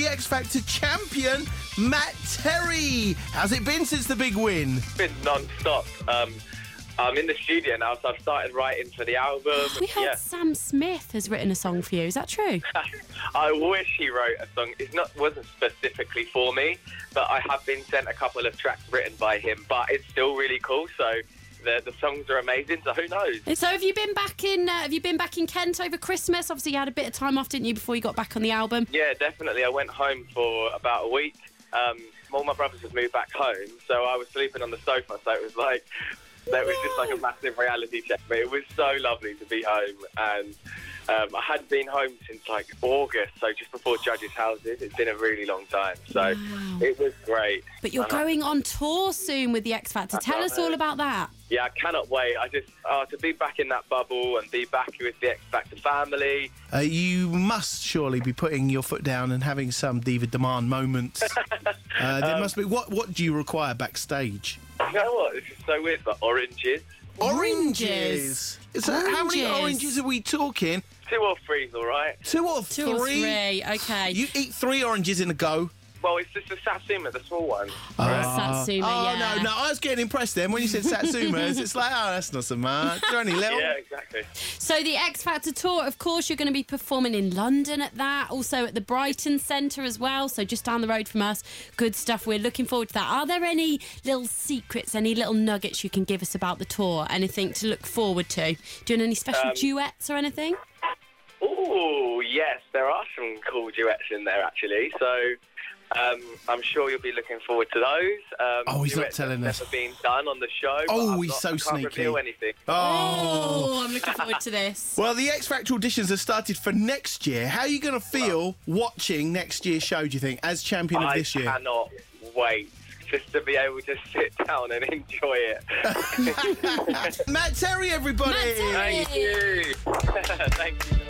the X Factor champion, Matt Terry. How's it been since the big win? It's been non-stop. I'm in the studio now, so I've started writing for the album. We heard Sam Smith has written a song for you. Is that true? I wish he wrote a song. Wasn't specifically for me, but I have been sent a couple of tracks written by him. But it's still really cool. So the songs are amazing. So who knows? So have you been back in? Have you been back in Kent over Christmas? Obviously, you had a bit of time off, didn't you, before you got back on the album? Yeah, definitely. I went home for about a week. All my brothers had moved back home, so I was sleeping on the sofa. So it was like. That was just like a massive reality check. But it was so lovely to be home. And I hadn't been home since like August, so just before Judges' Houses. It's been a really long time. So It was great. But you're going on tour soon with the X Factor. Tell us all about that. Yeah, I cannot wait. I just to be back in that bubble and be back with the X Factor family. You must surely be putting your foot down and having some diva demand moments. There must be. What do you require backstage? You know what? This is so weird, but oranges. Oranges. So how many oranges are we talking? 2 or 3's all right. 2 or 3? 2 or 3, okay. You eat 3 oranges in a go. Well, it's just the Satsuma, the small one. Satsuma, yeah. No, I was getting impressed then when you said Satsumas. It's like, that's not so much. They're only little. Yeah, exactly. So the X Factor tour, of course, you're going to be performing in London at that, also at the Brighton Centre as well, so just down the road from us. Good stuff. We're looking forward to that. Are there any little secrets, any little nuggets you can give us about the tour? Anything to look forward to? Doing any special duets or anything? Oh, yes, there are some cool duets in there, actually. So I'm sure you'll be looking forward to those. He's not telling us. Never been done on the show. He's so sneaky. Can't reveal anything. I'm looking forward to this. Well, the X Factor auditions have started for next year. How are you going to feel watching next year's show, do you think, as champion of this year? I cannot wait just to be able to sit down and enjoy it. Matt Terry, everybody! Matt Terry. Thank you. Thank you.